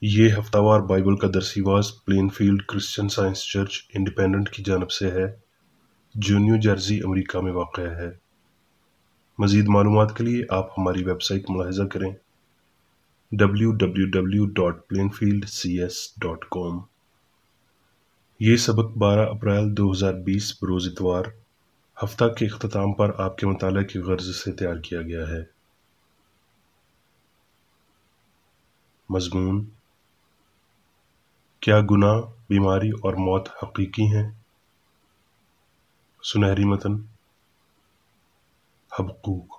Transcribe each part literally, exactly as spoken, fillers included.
یہ ہفتہ وار بائبل کا درسی واز Plainfield Christian Science Church Independent کی جانب سے ہے جو نیو جرسی امریکہ میں واقع ہے۔ مزید معلومات کے لیے آپ ہماری ویب سائٹ ملاحظہ کریں W W W dot Plainfield C S dot com. یہ سبق بارہ اپریل دو ہزار بیس بروز اتوار ہفتہ کے اختتام پر آپ کے مطالعہ کی غرض سے تیار کیا گیا ہے۔ مضمون: کیا گناہ، بیماری اور موت حقیقی ہیں؟ سنہری متن: حبقوق۔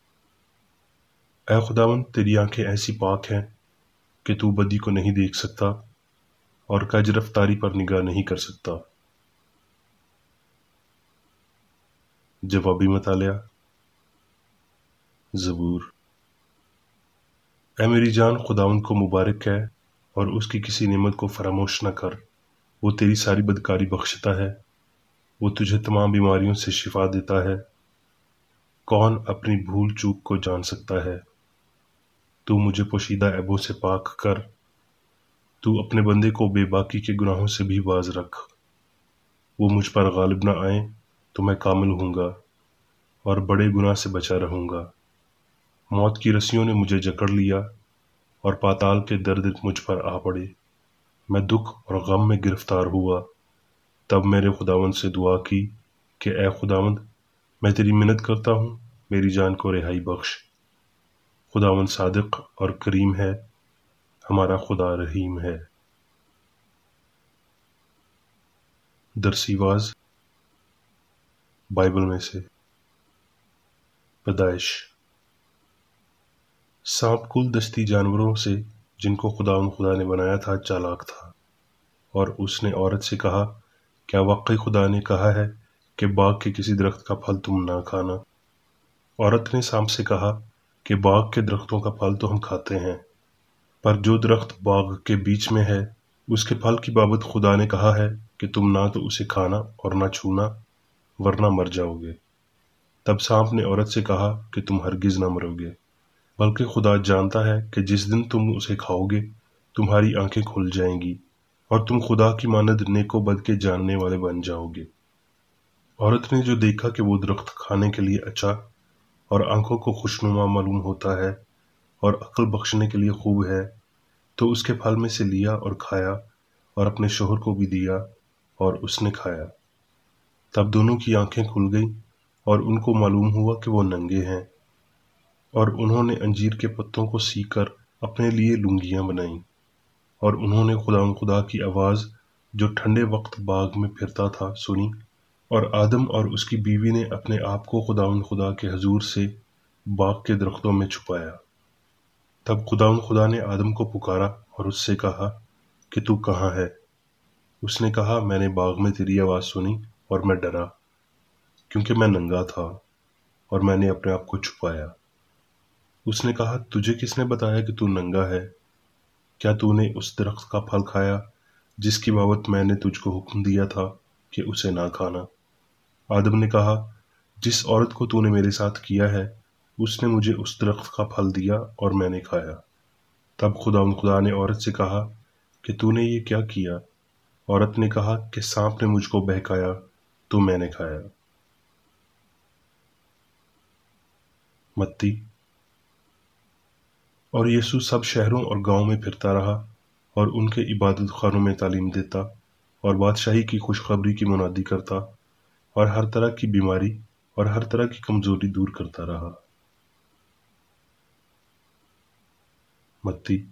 اے خداوند، تیری آنکھیں ایسی پاک ہیں کہ تو بدی کو نہیں دیکھ سکتا اور کج رفتاری پر نگاہ نہیں کر سکتا۔ جوابی مطالعہ: زبور۔ اے میری جان، خداوند کو مبارک ہے اور اس کی کسی نعمت کو فراموش نہ کر۔ وہ تیری ساری بدکاری بخشتا ہے، وہ تجھے تمام بیماریوں سے شفا دیتا ہے۔ کون اپنی بھول چوک کو جان سکتا ہے؟ تو مجھے پوشیدہ عیبوں سے پاک کر۔ تو اپنے بندے کو بے باکی کے گناہوں سے بھی باز رکھ۔ وہ مجھ پر غالب نہ آئیں تو میں کامل ہوں گا اور بڑے گناہ سے بچا رہوں گا۔ موت کی رسیوں نے مجھے جکڑ لیا اور پاتال کے درد مجھ پر آ پڑے۔ میں دکھ اور غم میں گرفتار ہوا۔ تب میرے خداوند سے دعا کی کہ اے خداوند، میں تیری منت کرتا ہوں، میری جان کو رہائی بخش۔ خداوند صادق اور کریم ہے، ہمارا خدا رحیم ہے۔ درسی واز بائبل میں سے۔ پیدائش۔ سانپ کل دستی جانوروں سے جن کو خداوند خدا نے بنایا تھا چالاک تھا، اور اس نے عورت سے کہا، کیا واقعی خدا نے کہا ہے کہ باغ کے کسی درخت کا پھل تم نہ کھانا؟ عورت نے سانپ سے کہا کہ باغ کے درختوں کا پھل تو ہم کھاتے ہیں، پر جو درخت باغ کے بیچ میں ہے اس کے پھل کی بابت خدا نے کہا ہے کہ تم نہ تو اسے کھانا اور نہ چھونا، ورنہ مر جاؤ گے۔ تب سانپ نے عورت سے کہا کہ تم ہرگز نہ مرو گے، بلکہ خدا جانتا ہے کہ جس دن تم اسے کھاؤ گے تمہاری آنکھیں کھل جائیں گی اور تم خدا کی مانند نیک و بد کے جاننے والے بن جاؤ گے۔ عورت نے جو دیکھا کہ وہ درخت کھانے کے لیے اچھا اور آنکھوں کو خوشنما معلوم ہوتا ہے اور عقل بخشنے کے لیے خوب ہے، تو اس کے پھل میں سے لیا اور کھایا اور اپنے شوہر کو بھی دیا اور اس نے کھایا۔ تب دونوں کی آنکھیں کھل گئیں اور ان کو معلوم ہوا کہ وہ ننگے ہیں، اور انہوں نے انجیر کے پتوں کو سی کر اپنے لیے لنگیاں بنائیں۔ اور انہوں نے خداوند خدا کی آواز جو ٹھنڈے وقت باغ میں پھرتا تھا سنی، اور آدم اور اس کی بیوی نے اپنے آپ کو خداوند خدا کے حضور سے باغ کے درختوں میں چھپایا۔ تب خداوند خدا نے آدم کو پکارا اور اس سے کہا کہ تو کہاں ہے؟ اس نے کہا، میں نے باغ میں تیری آواز سنی اور میں ڈرا، کیونکہ میں ننگا تھا اور میں نے اپنے آپ کو چھپایا۔ اس نے کہا، تجھے کس نے بتایا کہ تو ننگا ہے؟ کیا تو نے اس درخت کا پھل کھایا جس کی بابت میں نے تجھ کو حکم دیا تھا کہ اسے نہ کھانا؟ آدم نے کہا، جس عورت کو تو نے میرے ساتھ کیا ہے اس نے مجھے اس درخت کا پھل دیا اور میں نے کھایا۔ تب خداوند خدا نے عورت سے کہا کہ تو نے یہ کیا کیا؟ عورت نے کہا کہ سانپ نے مجھ کو بہکایا تو میں نے کھایا۔ متی۔ اور یسوع سب شہروں اور گاؤں میں پھرتا رہا اور ان کے عبادت خانوں میں تعلیم دیتا اور بادشاہی کی خوشخبری کی منادی کرتا اور ہر طرح کی بیماری اور ہر طرح کی کمزوری دور کرتا رہا۔ متی۔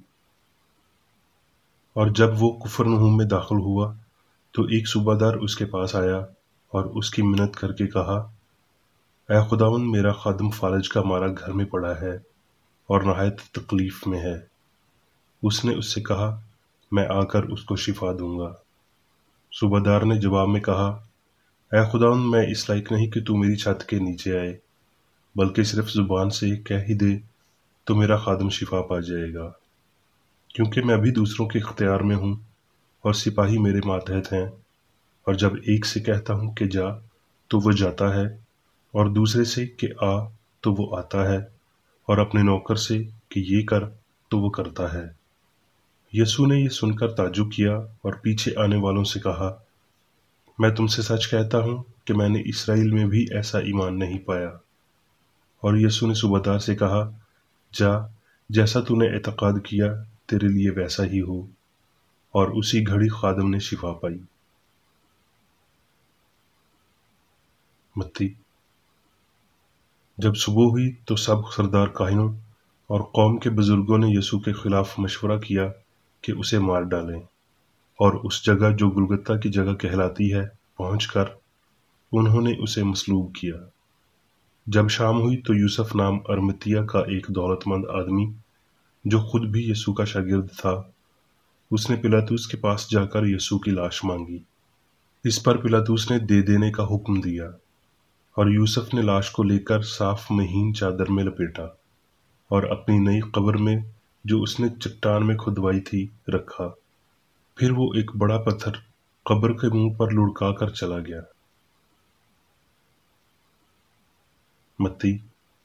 اور جب وہ کفرنہوم میں داخل ہوا تو ایک صوبہ دار اس کے پاس آیا اور اس کی منت کر کے کہا، اے خداوند، میرا خادم فالج کا مارا گھر میں پڑا ہے اور نہایت تکلیف میں ہے۔ اس نے اس سے کہا، میں آ کر اس کو شفا دوں گا۔ صوبہ دار نے جواب میں کہا، اے خداوند، میں اس لائق نہیں کہ تو میری چھت کے نیچے آئے، بلکہ صرف زبان سے کہہ ہی دے تو میرا خادم شفا پا جائے گا، کیونکہ میں بھی دوسروں کے اختیار میں ہوں اور سپاہی میرے ماتحت ہیں، اور جب ایک سے کہتا ہوں کہ جا تو وہ جاتا ہے، اور دوسرے سے کہ آ تو وہ آتا ہے، اور اپنے نوکر سے کہ یہ کر تو وہ کرتا ہے۔ यसू ने ये सुनकर ताज्जुब किया और पीछे आने वालों से कहा, मैं तुमसे सच कहता हूँ कि मैंने इसराइल में भी ऐसा ईमान नहीं पाया। और यसू ने सूबेदार से कहा, जा, जैसा तूने एतकाद किया तेरे लिए वैसा ही हो। और उसी घड़ी खादिम ने शिफा पाई। मत्ती। जब सुबह हुई तो सब सरदार काहिनों और कौम के बुजुर्गों ने यसू के खिलाफ मशवरा किया कि उसे मार डालें, और उस जगह जो गुलगुता की जगह कहलाती है पहुंचकर उन्होंने उसे मसलूब किया। जब शाम हुई तो यूसुफ नाम अरमतिया का एक दौलतमंद आदमी, जो खुद भी यसू का शागिर्द था, उसने पिलातुस के पास जाकर यसू की लाश मांगी। इस पर पिलातुस ने दे देने का हुक्म दिया, और यूसुफ ने लाश को लेकर साफ महीन चादर में लपेटा और अपनी नई कब्र में, जो उसने चट्टान में खुदवाई थी, रखा। फिर वो एक बड़ा पत्थर कब्र के मुंह पर लुढ़का कर चला गया। मत्ती।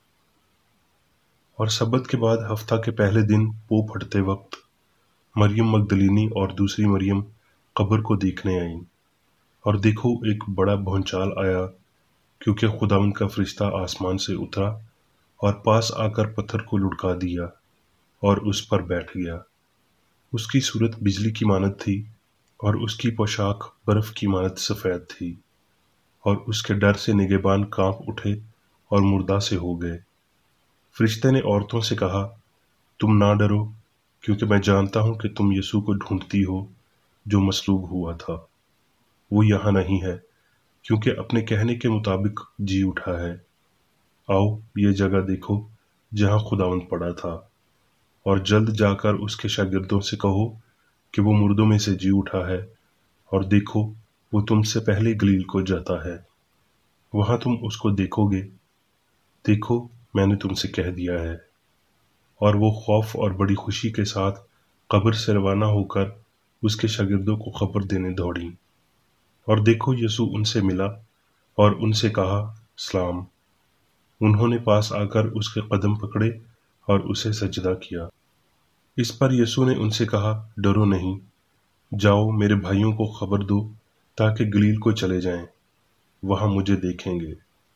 और सब्बत के बाद हफ्ता के पहले दिन पो फटते वक्त मरियम मगदलीनी और दूसरी मरियम कब्र को देखने आईं। और देखो, एक बड़ा भूचाल आया, क्योंकि खुदावंद का फरिश्ता आसमान से उतरा और पास आकर पत्थर को लुढ़का दिया और उस पर बैठ गया। उसकी सूरत बिजली की मानद थी और उसकी पोशाक बर्फ की मानद सफ़ेद थी। और उसके डर से निगहबान कांप उठे और मुर्दा से हो गए। फरिश्ते ने औरतों से कहा, तुम ना डरो, क्योंकि मैं जानता हूं कि तुम यसू को ढूंढती हो, जो मसलूब हुआ था। वो यहाँ नहीं है, क्योंकि अपने कहने के मुताबिक जी उठा है। आओ, ये जगह देखो जहां खुदावंद पड़ा था, और जल्द जाकर उसके शागिर्दों से कहो कि वो मुर्दों में से जी उठा है, और देखो, वो तुमसे पहले गलील को जाता है। वहां तुम उसको देखोगे। देखो, मैंने तुमसे कह दिया है। और वो खौफ और बड़ी खुशी के साथ कब्र से रवाना होकर उसके शागिर्दों को खबर देने दौड़ी। और देखो, यसू उनसे मिला और उनसे कहा, सलाम। उन्होंने पास आकर उसके कदम पकड़े और उसे सजदा किया। इस पर यसू ने उनसे कहा, डरो नहीं, जाओ, मेरे भाइयों को खबर दो ताकि गलील को चले जाएं, वहां मुझे देखेंगे।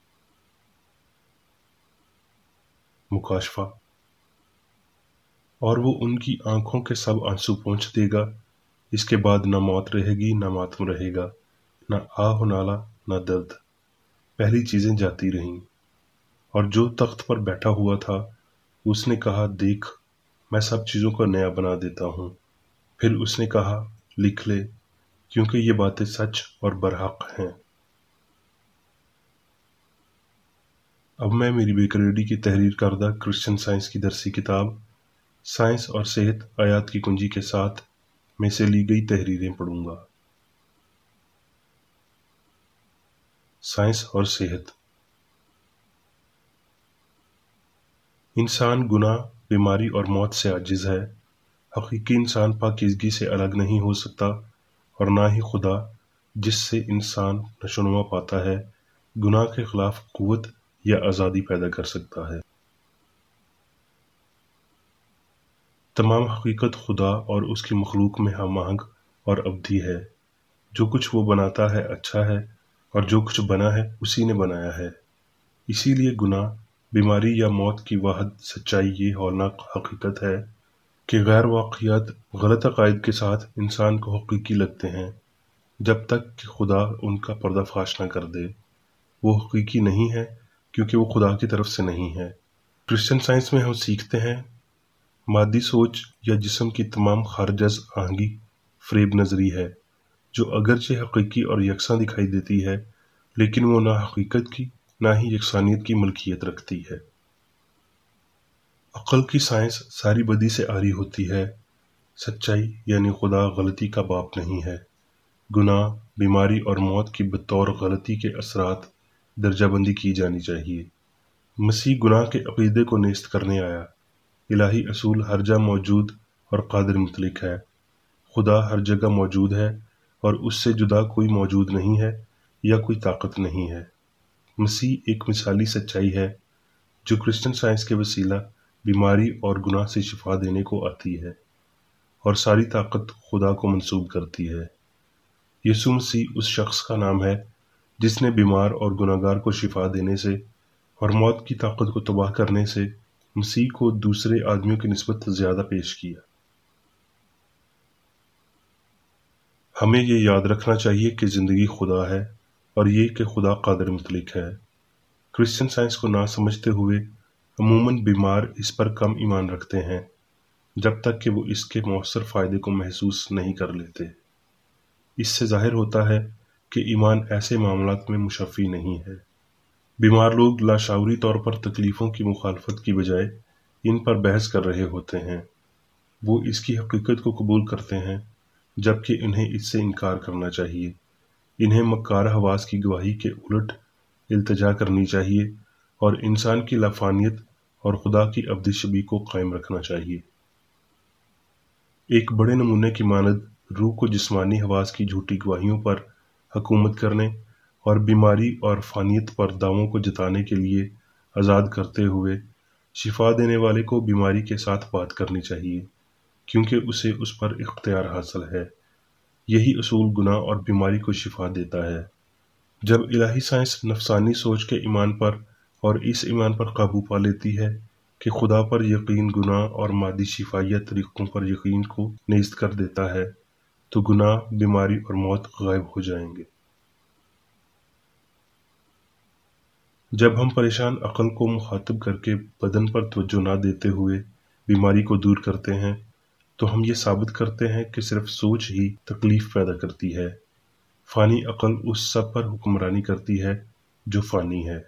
मुकाशफा। और वो उनकी आंखों के सब आंसू पोंछ देगा। इसके बाद न मौत रहेगी, न मातम रहेगा, न आह नाला, न दर्द। पहली चीजें जाती रहीं। और जो तख्त पर बैठा हुआ था उसने कहा, देख, मैं सब चीजों को नया बना देता हूं। फिर उसने कहा, लिख ले, क्योंकि ये बातें सच और बरहक हैं। अब मैं मेरी बेकरेडी की तहरीर करदा क्रिश्चियन साइंस की दरसी किताब साइंस और सेहत आयात की कुंजी के साथ में से ली गई तहरीरें पढ़ूंगा। साइंस और सेहत। इंसान गुनाह, बीमारी और मौत से आजिज है। हकीकी इंसान पाकीज़गी से अलग नहीं हो सकता, और ना ही खुदा, जिससे इंसान नशोनुमा पाता है, गुनाह के खिलाफ कुव्वत या आज़ादी पैदा कर सकता है। तमाम हकीकत खुदा और उसकी मखलूक में हमआहंग और अबदी है। जो कुछ वो बनाता है अच्छा है, और जो कुछ बना है उसी ने बनाया है। इसीलिए गुनाह, बीमारी या मौत की वाहिद सच्चाई ये हौलनाक हकीकत है कि गैर वाक़ियात गलत अकायद के साथ इंसान को हकीकी लगते हैं, जब तक कि खुदा उनका पर्दाफाश न कर दे। वो हकीकी नहीं है क्योंकि वो खुदा की तरफ से नहीं है। क्रिश्चियन साइंस में हम सीखते हैं, मादी सोच या जिस्म की तमाम खारजस आहंगी फ़रेब नज़री है, जो अगरचे हकीकी और यकसां दिखाई देती है, लेकिन वो ना हकीकत की ना ही यकसानियत की मलकियत रखती है। अक्ल की साइंस सारी बदी से आरी होती है। सच्चाई यानी खुदा गलती का बाप नहीं है। गुनाह, बीमारी और मौत की बतौर गलती के असरात दर्जाबंदी की जानी चाहिए। मसीह गुनाह के अकीदे को नेस्त करने आया। इलाही असूल हर जगह मौजूद और कादिर मुतलिक है। खुदा हर जगह मौजूद है और उससे जुदा कोई मौजूद नहीं है या कोई ताकत नहीं है। मसीह एक मिसाली सच्चाई है जो क्रिश्चियन साइंस के वसीला बीमारी और गुनाह से शिफा देने को आती है, اور ساری طاقت خدا کو منسوب کرتی ہے۔ یسوع مسیح اس شخص کا نام ہے جس نے بیمار اور گناہگار کو شفا دینے سے اور موت کی طاقت کو تباہ کرنے سے مسیح کو دوسرے آدمیوں کی نسبت زیادہ پیش کیا۔ ہمیں یہ یاد رکھنا چاہیے کہ زندگی خدا ہے اور یہ کہ خدا قادر مطلق ہے۔ کرسچن سائنس کو نہ سمجھتے ہوئے عموماً بیمار اس پر کم ایمان رکھتے ہیں جب تک کہ وہ اس کے مؤثر فائدے کو محسوس نہیں کر لیتے۔ اس سے ظاہر ہوتا ہے کہ ایمان ایسے معاملات میں مشفی نہیں ہے۔ بیمار لوگ لاشعوری طور پر تکلیفوں کی مخالفت کی بجائے ان پر بحث کر رہے ہوتے ہیں۔ وہ اس کی حقیقت کو قبول کرتے ہیں جبکہ انہیں اس سے انکار کرنا چاہیے۔ انہیں مکار حواس کی گواہی کے الٹ التجا کرنی چاہیے اور انسان کی لافانیت اور خدا کی ابدی شبیہ کو قائم رکھنا چاہیے۔ ایک بڑے نمونے کی مانند روح کو جسمانی حواس کی جھوٹی گواہیوں پر حکومت کرنے اور بیماری اور فانیت پر دعووں کو جتانے کے لیے آزاد کرتے ہوئے شفا دینے والے کو بیماری کے ساتھ بات کرنی چاہیے، کیونکہ اسے اس پر اختیار حاصل ہے۔ یہی اصول گناہ اور بیماری کو شفا دیتا ہے۔ جب الہی سائنس نفسانی سوچ کے ایمان پر اور اس ایمان پر قابو پا لیتی ہے کہ خدا پر یقین گناہ اور مادی شفائیہ طریقوں پر یقین کو نیست کر دیتا ہے، تو گناہ، بیماری اور موت غائب ہو جائیں گے۔ جب ہم پریشان عقل کو مخاطب کر کے بدن پر توجہ نہ دیتے ہوئے بیماری کو دور کرتے ہیں تو ہم یہ ثابت کرتے ہیں کہ صرف سوچ ہی تکلیف پیدا کرتی ہے۔ فانی عقل اس سب پر حکمرانی کرتی ہے جو فانی ہے۔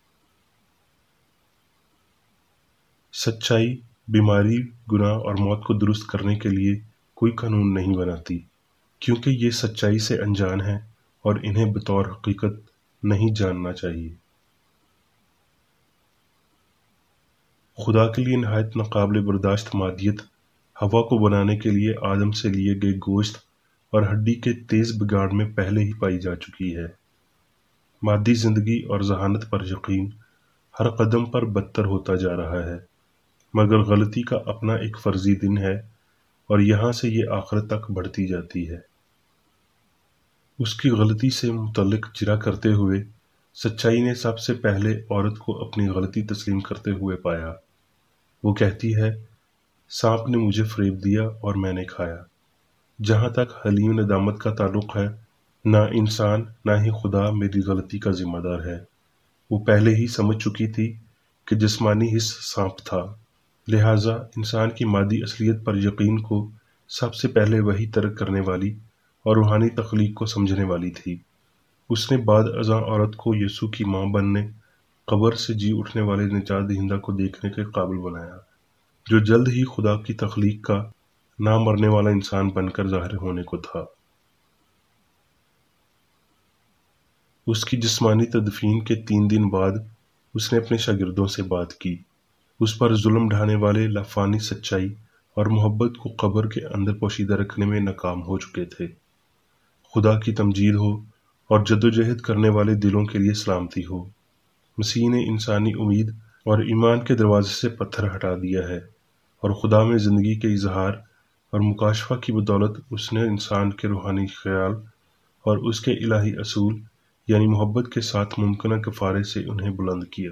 سچائی بیماری، گناہ اور موت کو درست کرنے کے لیے کوئی قانون نہیں بناتی، کیونکہ یہ سچائی سے انجان ہیں اور انہیں بطور حقیقت نہیں جاننا چاہیے۔ خدا کے لیے نہایت ناقابل برداشت مادیت ہوا کو بنانے کے لیے آدم سے لیے گئے گوشت اور ہڈی کے تیز بگاڑ میں پہلے ہی پائی جا چکی ہے۔ مادی زندگی اور ذہانت پر یقین ہر قدم پر بدتر ہوتا جا رہا ہے، مگر غلطی کا اپنا ایک فرضی دن ہے اور یہاں سے یہ آخرت تک بڑھتی جاتی ہے۔ اس کی غلطی سے متعلق جرا کرتے ہوئے سچائی نے سب سے پہلے عورت کو اپنی غلطی تسلیم کرتے ہوئے پایا۔ وہ کہتی ہے، سانپ نے مجھے فریب دیا اور میں نے کھایا۔ جہاں تک حلیم ندامت کا تعلق ہے، نہ انسان نہ ہی خدا میری غلطی کا ذمہ دار ہے۔ وہ پہلے ہی سمجھ چکی تھی کہ جسمانی حص سانپ تھا، لہٰذا انسان کی مادی اصلیت پر یقین کو سب سے پہلے وہی ترک کرنے والی اور روحانی تخلیق کو سمجھنے والی تھی۔ اس نے بعد ازاں عورت کو یسوع کی ماں بننے، قبر سے جی اٹھنے والے نجات دہندہ کو دیکھنے کے قابل بنایا، جو جلد ہی خدا کی تخلیق کا نہ مرنے والا انسان بن کر ظاہر ہونے کو تھا۔ اس کی جسمانی تدفین کے تین دن بعد اس نے اپنے شاگردوں سے بات کی۔ اس پر ظلم ڈھانے والے لافانی سچائی اور محبت کو قبر کے اندر پوشیدہ رکھنے میں ناکام ہو چکے تھے۔ خدا کی تمجید ہو اور جدوجہد کرنے والے دلوں کے لیے سلامتی ہو۔ مسیح نے انسانی امید اور ایمان کے دروازے سے پتھر ہٹا دیا ہے، اور خدا میں زندگی کے اظہار اور مکاشفہ کی بدولت اس نے انسان کے روحانی خیال اور اس کے الہی اصول یعنی محبت کے ساتھ ممکنہ کفارے سے انہیں بلند کیا۔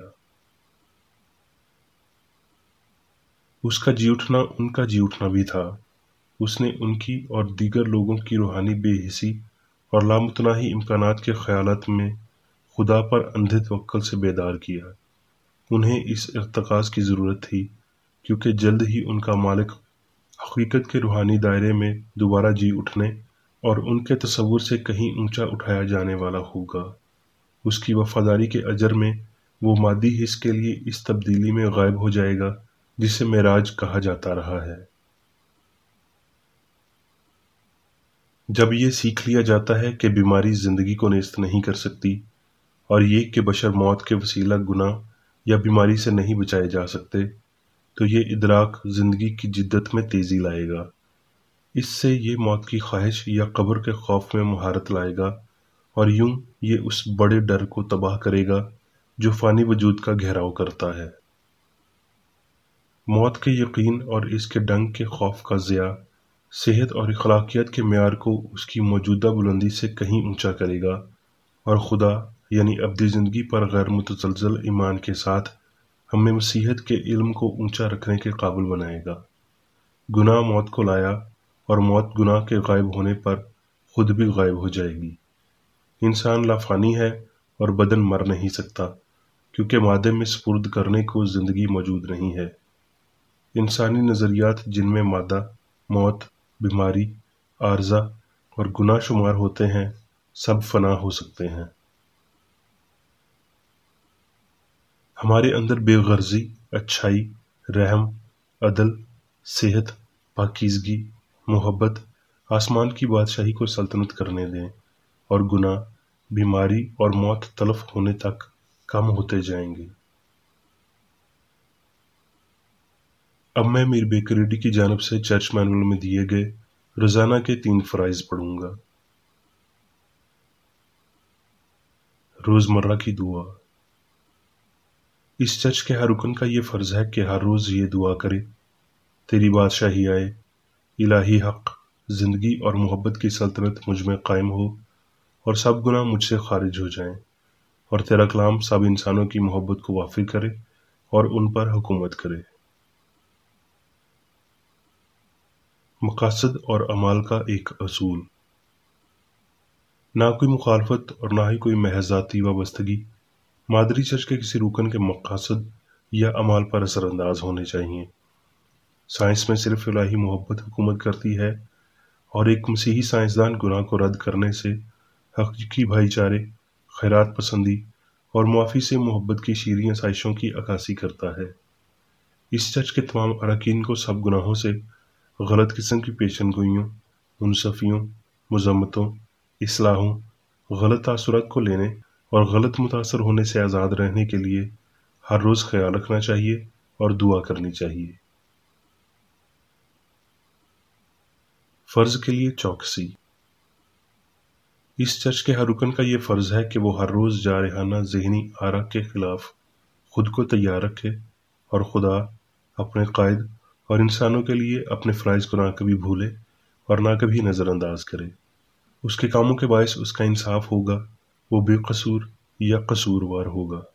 اس کا جی اٹھنا ان کا جی اٹھنا بھی تھا۔ اس نے ان کی اور دیگر لوگوں کی روحانی بے حسی اور لامتناہی امکانات کے خیالات میں خدا پر اندھے توکل سے بیدار کیا۔ انہیں اس ارتکاز کی ضرورت تھی کیونکہ جلد ہی ان کا مالک حقیقت کے روحانی دائرے میں دوبارہ جی اٹھنے اور ان کے تصور سے کہیں اونچا اٹھایا جانے والا ہوگا۔ اس کی وفاداری کے اجر میں وہ مادی حص کے لیے اس تبدیلی میں غائب ہو جائے گا جسے معراج کہا جاتا رہا ہے۔ جب یہ سیکھ لیا جاتا ہے کہ بیماری زندگی کو نیست نہیں کر سکتی اور یہ کہ بشر موت کے وسیلہ گناہ یا بیماری سے نہیں بچائے جا سکتے، تو یہ ادراک زندگی کی جدت میں تیزی لائے گا۔ اس سے یہ موت کی خواہش یا قبر کے خوف میں مہارت لائے گا، اور یوں یہ اس بڑے ڈر کو تباہ کرے گا جو فانی وجود کا گھیراؤ کرتا ہے۔ موت کے یقین اور اس کے ڈنگ کے خوف کا ضیاع صحت اور اخلاقیات کے معیار کو اس کی موجودہ بلندی سے کہیں اونچا کرے گا اور خدا یعنی ابدی زندگی پر غیر متزلزل ایمان کے ساتھ ہمیں مسیحیت کے علم کو اونچا رکھنے کے قابل بنائے گا۔ گناہ موت کو لایا اور موت گناہ کے غائب ہونے پر خود بھی غائب ہو جائے گی۔ انسان لافانی ہے اور بدن مر نہیں سکتا کیونکہ مادے میں سپرد کرنے کو زندگی موجود نہیں ہے۔ انسانی نظریات جن میں مادہ، موت، بیماری، عارضہ اور گناہ شمار ہوتے ہیں سب فنا ہو سکتے ہیں۔ ہمارے اندر بے غرضی، اچھائی، رحم، عدل، صحت، پاکیزگی، محبت آسمان کی بادشاہی کو سلطنت کرنے دیں اور گناہ، بیماری اور موت تلف ہونے تک کم ہوتے جائیں گے۔ اب میں میر بیکریڈی کی جانب سے چرچ مینول میں دیے گئے روزانہ کے تین فرائض پڑھوں گا۔ روزمرہ کی دعا۔ اس چرچ کے ہر رکن کا یہ فرض ہے کہ ہر روز یہ دعا کرے: تیری بادشاہی آئے، الہی حق، زندگی اور محبت کی سلطنت مجھ میں قائم ہو اور سب گناہ مجھ سے خارج ہو جائیں، اور تیرا کلام سب انسانوں کی محبت کو وافر کرے اور ان پر حکومت کرے۔ مقاصد اور اعمال کا ایک اصول۔ نہ کوئی مخالفت اور نہ ہی کوئی محض ذاتی وابستگی مادری چرچ کے کسی رکن کے مقاصد یا اعمال پر اثر انداز ہونے چاہیے۔ سائنس میں صرف الہی محبت حکومت کرتی ہے اور ایک مسیحی سائنسدان گناہ کو رد کرنے سے حقیقی بھائی چارے، خیرات پسندی اور معافی سے محبت کی شیریں آسائشوں کی عکاسی کرتا ہے۔ اس چرچ کے تمام اراکین کو سب گناہوں سے، غلط قسم کی پیشن گوئیوں، منصفیوں، مذمتوں، اصلاحوں، غلط تاثرات کو لینے اور غلط متاثر ہونے سے آزاد رہنے کے لیے ہر روز خیال رکھنا چاہیے اور دعا کرنی چاہیے۔ فرض کے لیے چوکسی۔ اس چرچ کے ہر رکن کا یہ فرض ہے کہ وہ ہر روز جارحانہ ذہنی آرا کے خلاف خود کو تیار رکھے اور خدا، اپنے قائد اور انسانوں کے لیے اپنے فرائض کو نہ کبھی بھولے اور نہ کبھی نظر انداز کرے۔ اس کے کاموں کے باعث اس کا انصاف ہوگا، وہ بے قصور یا قصوروار ہوگا۔